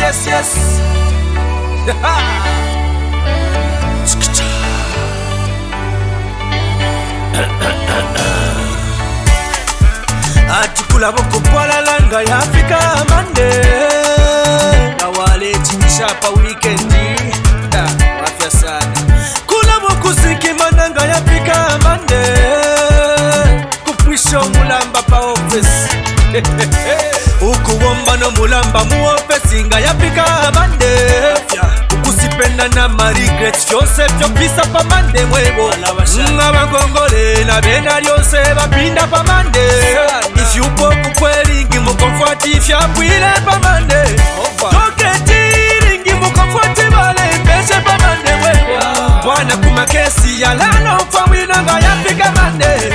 yes, yes. Atikula boko pola langa ya Afrika mande. Na wale chapa weekendi. Wafya sana. Kula boko ziki mananga ya Afrika mande. Kupwisho mulamba pa office. Ukuwomba no mulamba mu office nga ya Afrika mande. Ukusipenda na regret Joseph Jopisa pa mande mwebo. Ngaba ngongole na bena lyose bapinda pa mande. If you boku kweli ngimu comfort if ya pwile pa mande. Toketi ngimu comfort bale mbeshe pa mande mwebo. Wana kuma kesi ya lano kwa wina nga ya Afrika mande.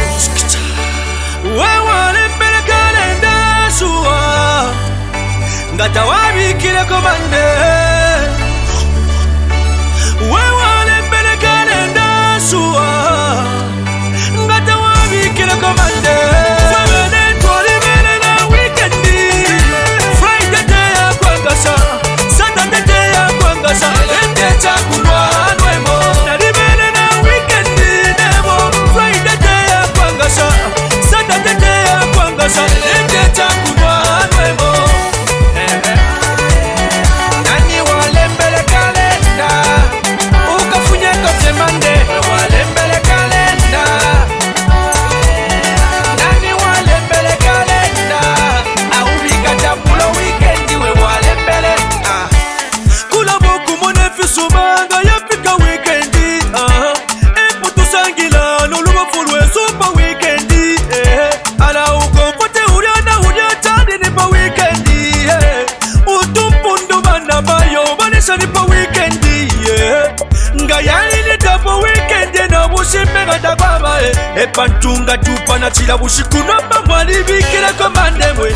Wewa lembele kalenda suwa ngata wabi kile komande. Wewa lembele kalenda suwa ngata wabi kile komande. Famene twali mele na weekendi. Friday day ya kwangasa, Saturday day ya kwangasa. Ende chakulwa nwemo. Nari mele na weekendi nemo. Friday day ya kwangasa, Saturday day ya kwangasa. Ende chakulwa nwemo. Nani walembele kalenda ukafunye kote mande. Walembele kalenda. Nani walembele kalenda aubika tapulo weekendi we walembele. Kula boku mone fisumanga ya pika weekendi. Emputu sangila noluba fulwe supa weekendi. Ala ukompote uriana uriachani nipa weekendi. Utumpundu bana bayo banisha nipa weekendi. Ngayali nitapo weekendi na bushimbe gata kwaba. Epantunga tupa na chila bushikunamba mwali bikira komande mwe.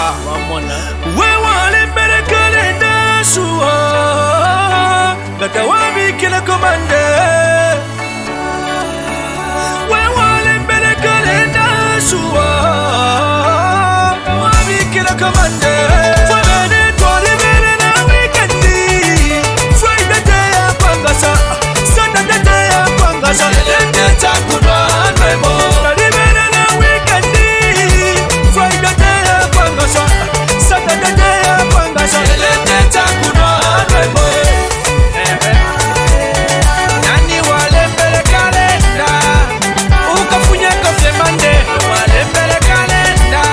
Wewa lembele kalenda suwa gata wabikira komande. Wewa lembele kalenda suwa wabikira komande. Famene twali mele na weekendi. Friday day ya kwangasa, Saturday day ya kwangasa. Ende chakulwa nwemo. Nari mele na weekendi. Friday day ya kwangasa, Saturday day ya kwangasa. Ende chakulwa nwemo. Nani walembele kalenda ukafunye kote mande. Walembele kalenda.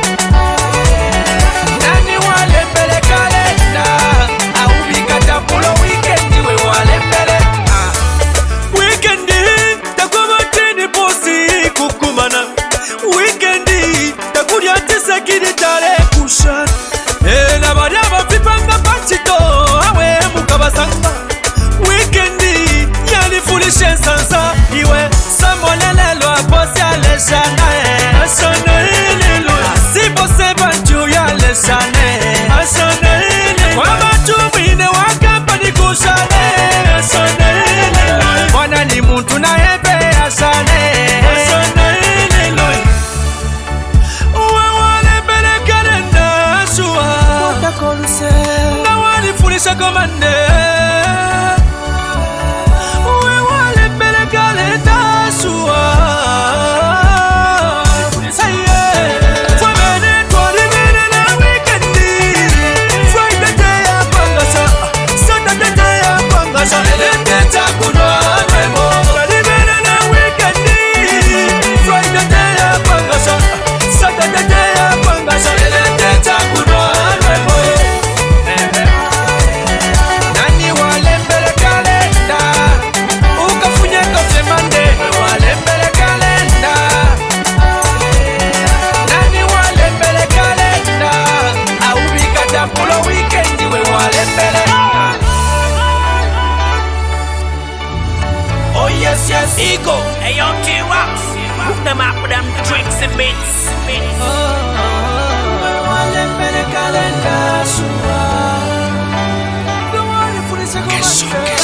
Nani walembele kalenda aubika tapulo weekendi we walembele. Weekendi takuba tini posi kukumana. Weekendi takuria tisa kidi tare kushan. Na baria bafipanga pachito awe mukabasanga. Weekendi yali fulishe sansa iwe samolelelo aposi aleshana. Asana ililo sipo sebanju ya leshane. Asana ililo kwa batu mwine wakapa ni kushane. Asana ililo wana ni muntu na hebe asane. Asana ililo uwe wale bele kalenda suwa na wali fulisha komande. Uwe wale bele kalenda suwa. Famene twali mele na weekendi. Friday day ya kwangasa, Saturday day ya kwangasa. Ende chakulwa nwemo. Twali mele na weekendi. Friday day ya kwangasa, Saturday day ya kwangasa. Ende chakulwa nwemo. Nani walembele kalenda ukafunye kote mande. Walembele kalenda. Nani walembele kalenda aubika tapulo weekendi we walembele. Oh yes, yes. Ego. Hey, yo, T-Rox. Hook them up with them drinks and bits. Walembele kalenda suwa na wali fulisha komande.